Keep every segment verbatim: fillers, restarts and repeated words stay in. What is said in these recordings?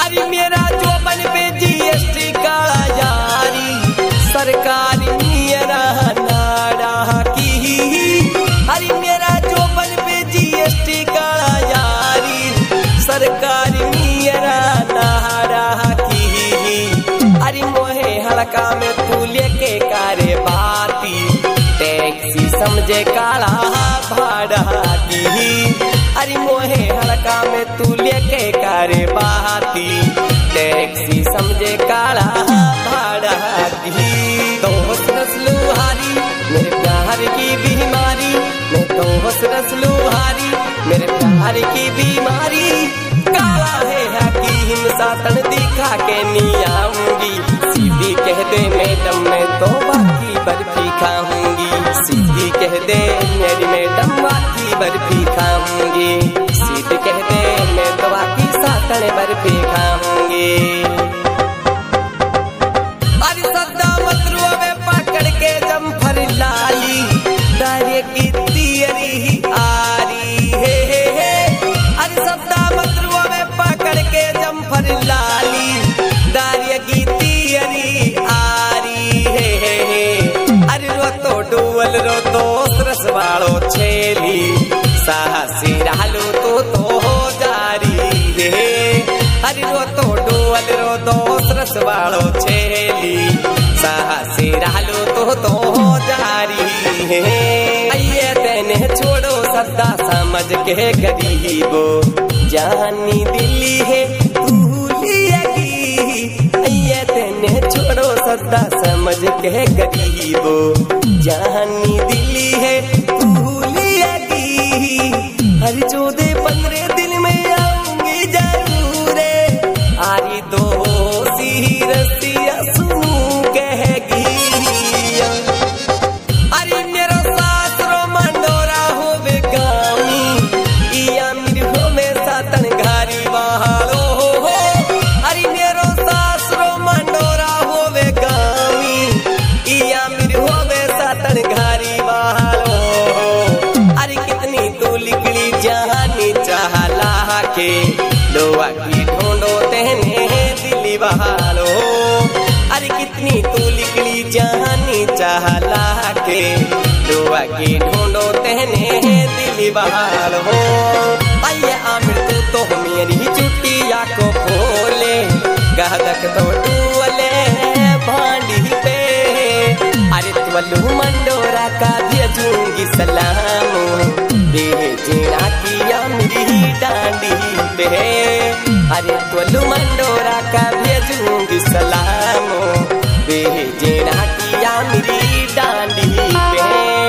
अरे मेरा जो बन पे जीएसटी काला जारी सरकारी मेरा नारा की। अरे मेरा जो बन पे जीएसटी काला जारी सरकारी मेरा नारा की। अरे मोहे हड़का में तू लेके कारे बाती टैक्सी समझे काला भाड़ा की। अरे मोहे हड़का में तू लेके कारे बाती टैक्सी समझे काला भाड़ा की। तो हंस लुहारी मेरे प्यार की बीमारी, मैं तो हंस लुहारी मेरे प्यार की बीमारी। काला है हकीम सातन दिखा के नहीं आऊंगी, सीधी कह दे मैडम मैं तो बाकी बर्फी खाऊंगी। सीधी कह दे मेरी मैडम बाकी बर्फी खाऊंगी। सीधी कह दे मैं तो बाकी सातन बर्फी खाऊंगी। अरे सदा मतरुआ में पकड़ के जमफर लाली दारे की तियरी आरी है, है, है। अरे सदा मतरुआ में पकड़ के जमफर लाली दारे की तियरी आरी है, है, है। अरे रो तो डुअल रो तो सरस वालो छेली साहसी रालू तो तो जारी है। अरे रो तो डुअल रो तो सरस वालो छेली साहसी रालू तो तो जारी है। अये तेने छोड़ो सदा समझ के गरीबो जानी दिल्ली है तूलिएगी। अये तेने छोड़ो सदा समझ के गरीबो जानी दिल्ली है तूलिएगी। हर चौदह पंद्रह दिन में आऊंगी जरूर आरी दो सी रसिया सुनू कहेगी। अरे मेरा सासरो मंडोरा हो बेगामी या मेरी हो में सातन घारी बहालो हो। अरे मेरा सासरो मंडोरा हो बेगामी या मेरी हो में सातन घारी बहालो। अरे कितनी तू लिखली जहानी चाहला के लोआ की ढूंढो तेने दिली बहालो। अरे कितनी तू लिखली जहानी चाहला के लोआ की ढूंढो तेने दिली बहालो। आइए आमिर तू तो मेरी चुटिया को खोले गहदक तो टूले भांडी पे। अरे त्वलू मंडोरा का भेजूंगी सलाम बेजना किया मेरी डांडी पे। अरे त्वलू मंडोरा का भेजूंगी सलाम बेजना किया मेरी डांडी पे।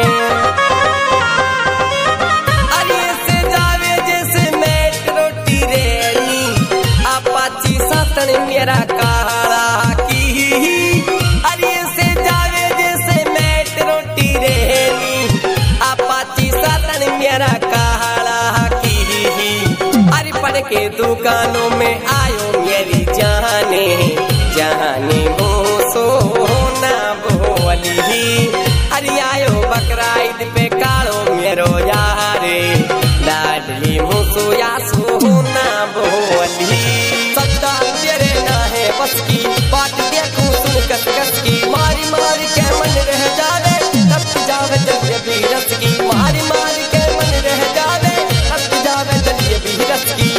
अरे से जावे जैसे मेट्रो ट्रेनी अपाची सातन मेरा काला की। अरे से जावे जैसे मेट्रो ट्रेनी अपाची सातन मेरा काला की। अरे पढ़ के दुकानों में आयो मेरी जाने जाने वो सोना बोली। अरे आयो बकरा ईद पे कालो मेरो यारे लाडली मुसो या सोना बोली। सदा तेरे ना है बस की बात देखूं सुन कस कस की। मारी मारी के मन रह जावे तब जावे जलिए भी रस की। मारी मारी के मन रह जावे तब जावे जलिए भी रस की।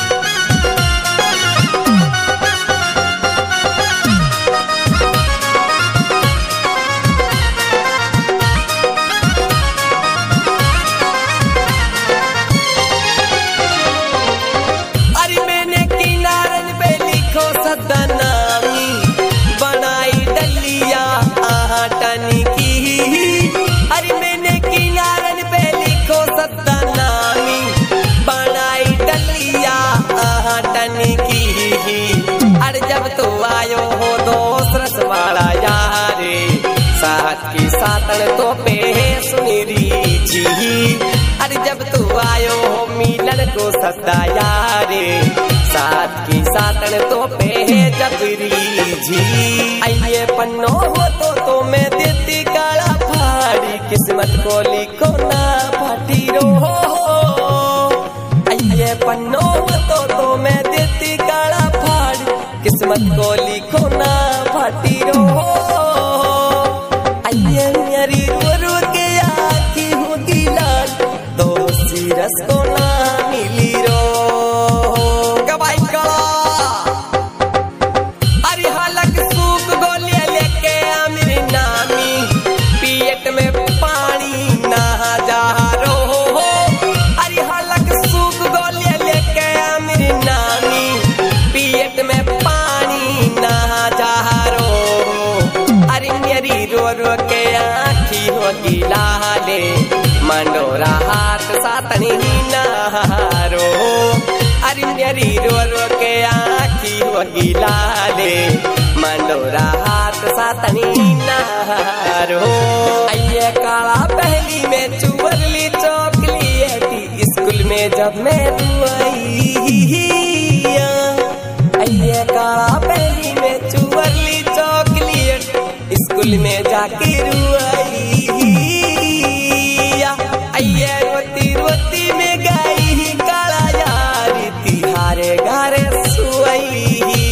अरे मैंने किनारन पे लिखो सदा नामी बनाई डलिया आटनी की। अरे मैंने किनारन पे लिखो सदा नामी बनाई डलिया आटनी की। अरे जब तू आयो हो दोस्त रस वाला यारे साथ की सातन तो पे सुनीरी जी। अरे जब तू आयो हो मिलन को सदा यारे साथ की सातन तो पे जबरी जी। आइए पन्नो हो तो, तो मैं देती काला फाड़ी किस्मत को लिखो ना फाटी रो। आइए पन्नो हो तो, तो मैं देती काला फाड़ी किस्मत को लिखो ना फाटी रो आइए मेरी रो रो के आँखी होगी लाल तो सीरस को ना मिली रो कबाई कला अरे हालक सूख गोलियां लेके आमिर नामी पियट में पानी ना जा रो अरे हालक सूख गोलियां लेके आमिर नामी पियट में पानी ना जा रो अरे मेरी रो रो के आँखी होगी लाले मंडोरा हाथ सातनी नारो अरे मेरी रो रो के आँखी होगी लाले मंडोरा हाथ सातनी नारो आइए काला पहली में चुवरली चॉकलेटी स्कूल में जब मैं रुआई आइए काला पहली में चुवरली चॉकलेट स्कूल में जाके रुआई आइए रोती रोती में गई काला यारी तिहारे गारे सुई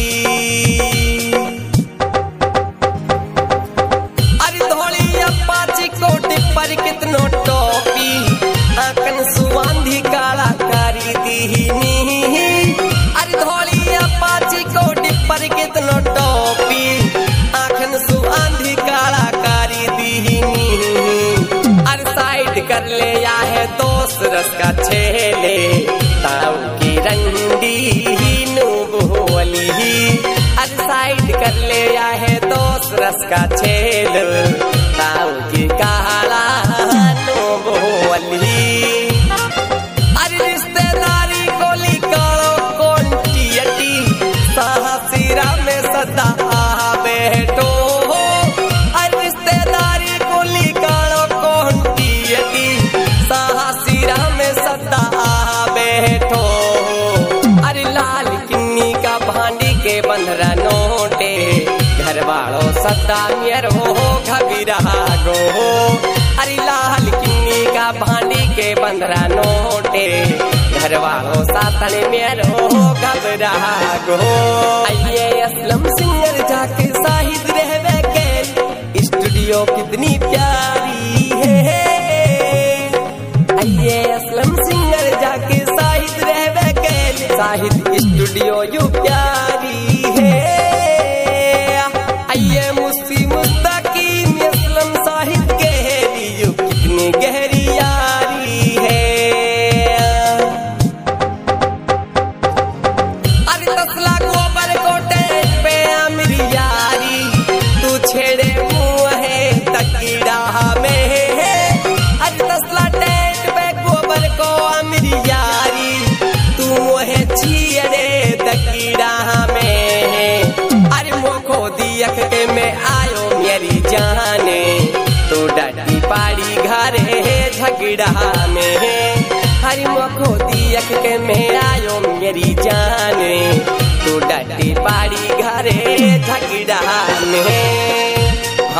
अरे धोली अपाची कोटी पर कितनो टोपी आंकन सुवांधी काला कारी दीनी अरे धोली अपाची कोटी पर कितनो टोपी आंखन सुवांधी काला कारी दीनी अरे साइड कर ले या है दोस्त रस का छेले ताऊ की रंडी नू बोली अरे साइड कर ले या है दोस्त रस का छेले ताऊ की काला नू बोली अरे रिश्तेदारी कोली कालो कौन टियटी साहसीरा में सदा बैठो अरे रिश्तेदारी कोली कालो कौन टियटी साहसीरा में सदा बैठो अरे लाल किन्नी का भांडी के बंधरा नोटे घर वालों सदा मेरो घबीरा गो अरे लाल किन्नी का भांडी के बंधरा नोटे घर वालों सातन मेरो घबरा गो आइए असलम सिंगर जाके साहिद रहवे के स्टूडियो कितनी प्यारी है आइए असलम सिंगर जाके साहिद रहवे के साहिद स्टूडियो यू प्यारी है आइए मुस्ती मुस्तकीम असलम साहिद के लिए कितनी गहरी यारी है अरे तसला गोबर कोटे पे आमिर यारी तू छेड़े मुँह है तकीड़ा में अरे तसला टेंट पे गोबर को आमिर यारी तू मोहे छीड़े तकीड़ा में अरे मोखो दियक के में आयो मेरी जाने तू डटी पाड़ी घरे झगड़ा में हरी मोखो दियक के में आयो मेरी जाने तू डटी पाड़ी घरे झगड़ा में।